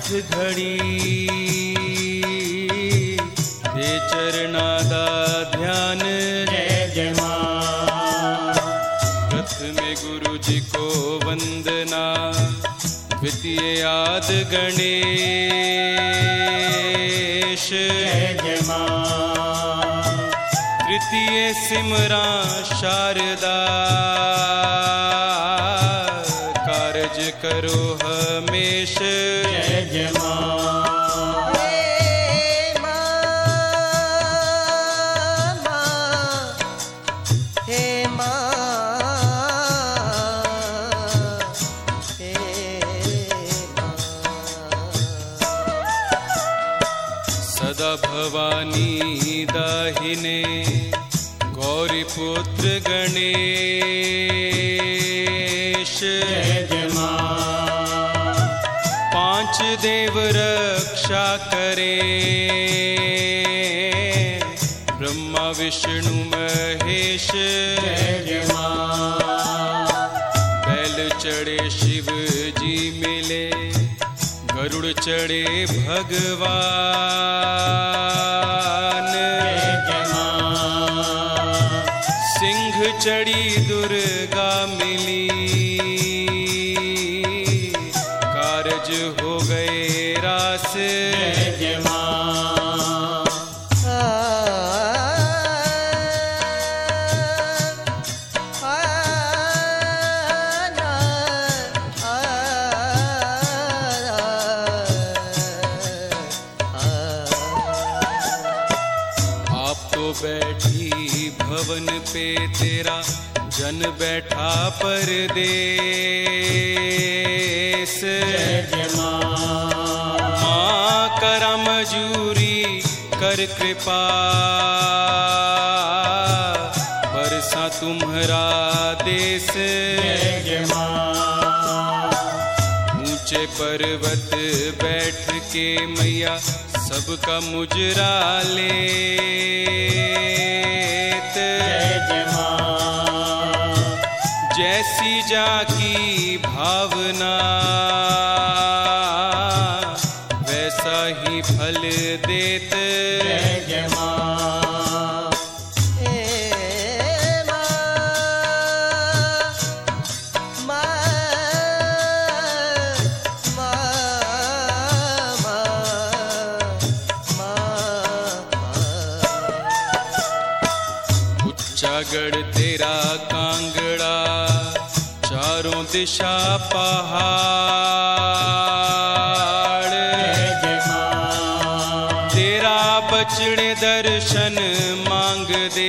हथ घड़ी हे चरणा दा ध्यान जय जय मां। प्रथमे गुरु जी को वंदना, द्वितीय आद गणेश जय जय मां। तृतीय सिमरा शारदा, कारज करो हमेश जय जय मां। सदा भवानी दाहिने गौरी पुत्र गणेश जय जय मां। पांच देव रक्षा करे, ब्रह्मा विष्णु महेश जय जय मां। बैल चढ़े शिव जी मिले, गरुड़ चढ़े भगवान जय जय मां। सिंह चढ़ी दुर्गा मिली, कारज हो गए रास जय जय मां। बैठी भवन पे तेरा जन बैठा परदेस जय जय मां करा मजूरी कर कृपा, बरसा तुम्हारा देश जय जय मां। ऊंचे पर्वत बैठ के मैया सबका मुजरा लेत जय जय मां। जैसी जाकी भावना, वैसा ही फल देत जय जय मां। गढ़ तेरा कांगड़ा, चारों दिशा पहाड़ जय जय मां। तेरा बचड़े दर्शन मांग दे,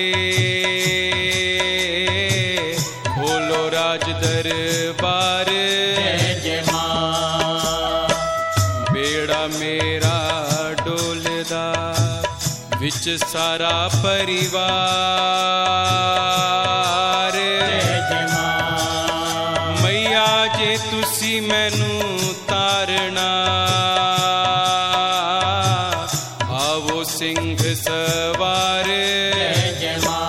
खोलो राज दरबार जय जय मां। बेड़ा मेरा डोलदा, विच सारा परिवार जय जय मां। मैया जे तुसी मैनू तारना, आवो सिंह सवार जय जय मां।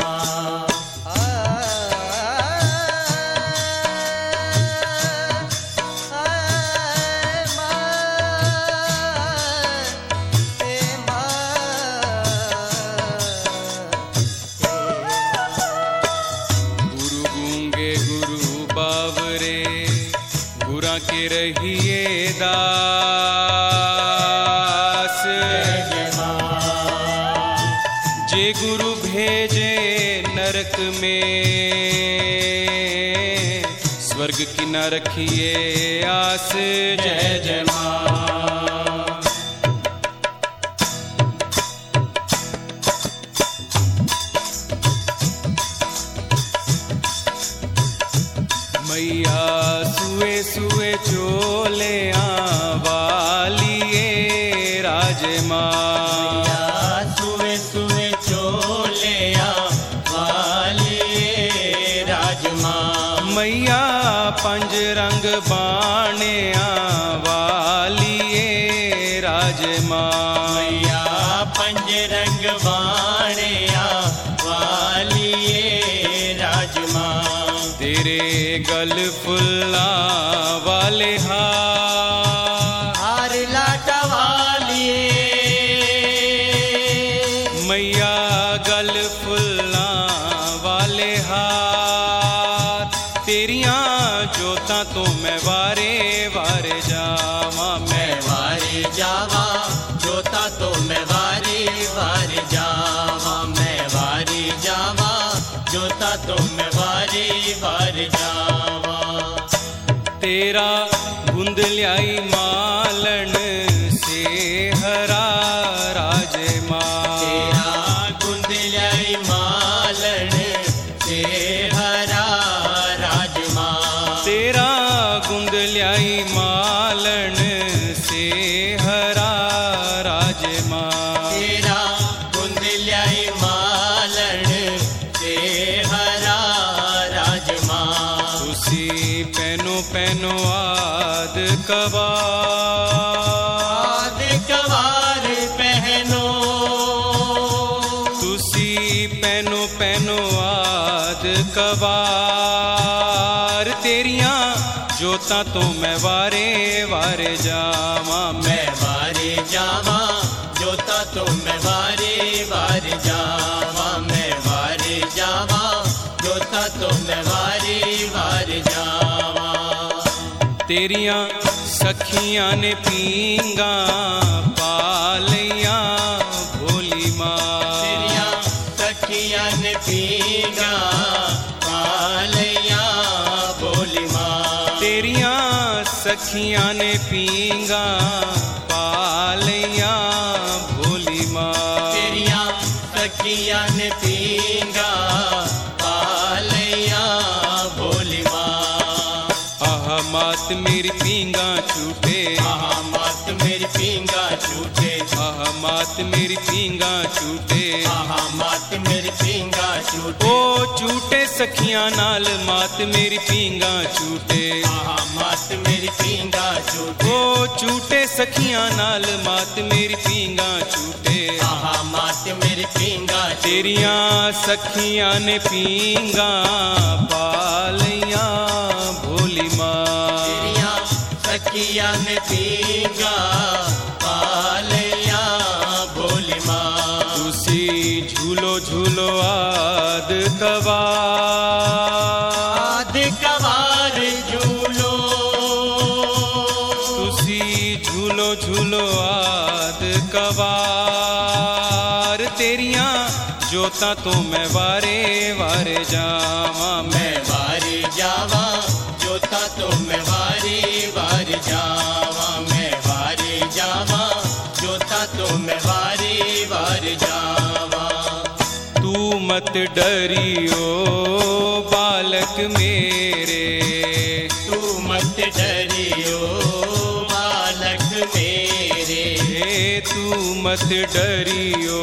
के रहिए दास जय जय मां। जे गुरु भेजे नरक में, स्वर्ग की न रखिए आस जय जय मां। मैया सुए सुए चोले वालिए राज मां, सुए सुए चोले वालिए राज मां। मैया पंज रंग बाणे वालिए राज मां, मैया पंज रंग बाणे वालिए राज मां। तेरे गल फुल्ला वाले हार तेरा गुंद ल्याई मालन से हरा राजे माँ। तेरा गुंद ल्याई मालन से हरा राजमा। तेरा गुंद ल्याई मालन से हरा राजे माँ। तेरा गुंद ल्याई मालन से हरा राजमा। तुसी पैनो पैनो आद कवार। आद कवार पहनो। तुसी पैनो पैनो आद कवार। तेरियां जोतां तो मैं वारे वारे जावा। मैं वारे जावा जोता तो मैं वारे वारे जावा। मैं वारे जावा जोता तो मैं वारे वारे जावा। तेरियां सखियां ने पींगा पालिया भोली माँ। तेरिया सखियां ने पींगा पालिया भोली माँ। तेरियां सखियां ने पींगा पालिया भोली माँ। तेरिया सखियां ने पींगा पालिया भोली माँ। आह मात मेरी पींगा छूटे। आहा मात मेरी पींगा छूटे। आह मात मेरी पींगा छूटे। आहा मात मेरी पींगा छूटे। ओ छूटे सखियां नाल मात मेरी पींगा छूटे। आहा मात मेरी पींगा छूटे। ओ छूटे सखियां नाल मात मेरी पींगा छूटे। आहा मात मेरी पींगा छूटे। तेरियां सखियां ने पींगा पालिया भोली माँ। तेरिया सखियां ने पींगा पालिया भोली माँ। तुसी झूलो झूलो आद कवार। आद कवार झूलो। तुसी झूलो झूलो आद कवार। तेरियां जोतां तो मैं वारे वारे जावा। मैं वारे जावा जोता तो मैं वारे वारे जावा। मैं वारे जावा जोता तो मैं वारे वारे जावा। तू मत डरियो बालक मेरे। तू मत डरियो बालक मेरे। तू मत डरियो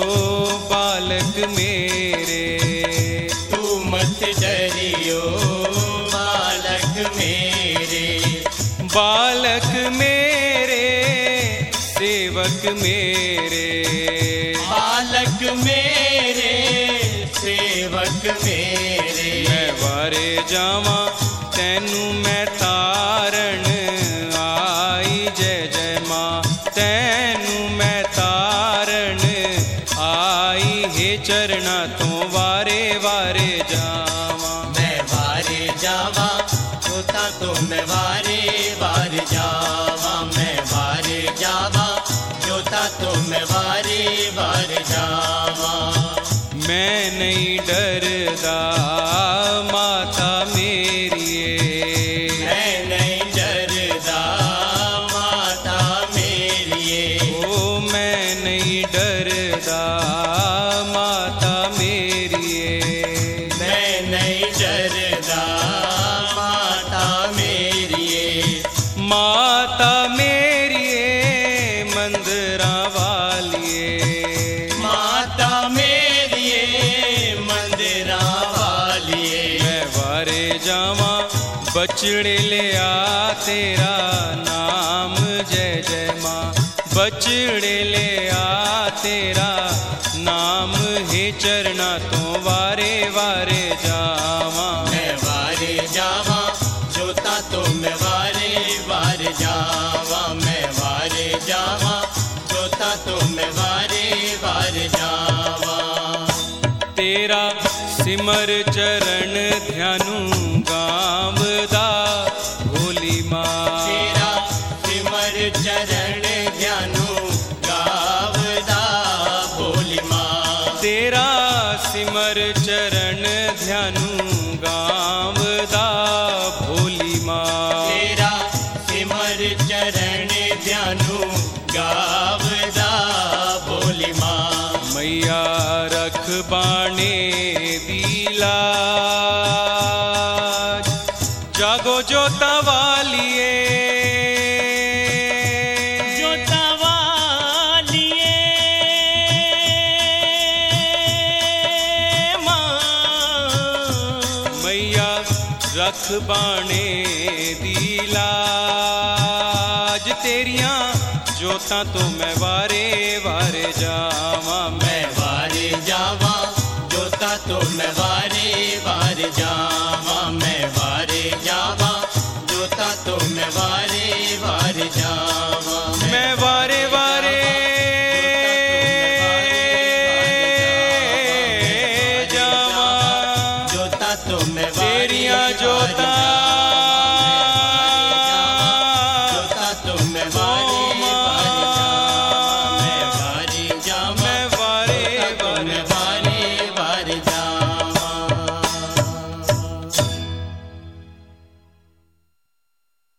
बालक मेरे। तू मत डरियो बालक मेरे। बालक मेरे सेवक मेरे। बालक मेरे सेवक मेरे। मैं वारे जावा तैनू मैं तारण आई जय जय माँ। तैनू मैं तारण आई हे चरना तो वारे वारे जावा। मैं वारे जावा जोता तो मैं वारे वारे जावा। मैं वारे जावा जोता तो मैं वारे वारे जावा। मैं नहीं डरदा माता मेरी। मैं नहीं डरदा माता मेरी। ओ मैं नहीं डरदा माता मेरी। मैं नहीं डरदा माता मेरी। माता मेरी मंदिरा वाली। माता मेरी मंदिरा वाली। मैं वारे जावा बचड़े ले आ तेरा नाम जय जय माँ। बचड़े ले आ तेरा नाम हे चरना तो वारे वारे जावा। मैं वारे जावा जोता तो मैं वारे वारे जावा। मैं वारे जावा जोता तो मैं वारे वारे जावा। तेरा सिमर चरण ध्यानू गावदा भोली माँ। तेरा सिमर चरण ध्यानू गावदा भोली माँ। तेरा सिमर चरण ध्यानू गावदा भोली माँ। तेरा रख बाणे दी लाज तेरियां जोतां तो मैं वारे वारे जावां मैं वारे जावां जोता तो मैं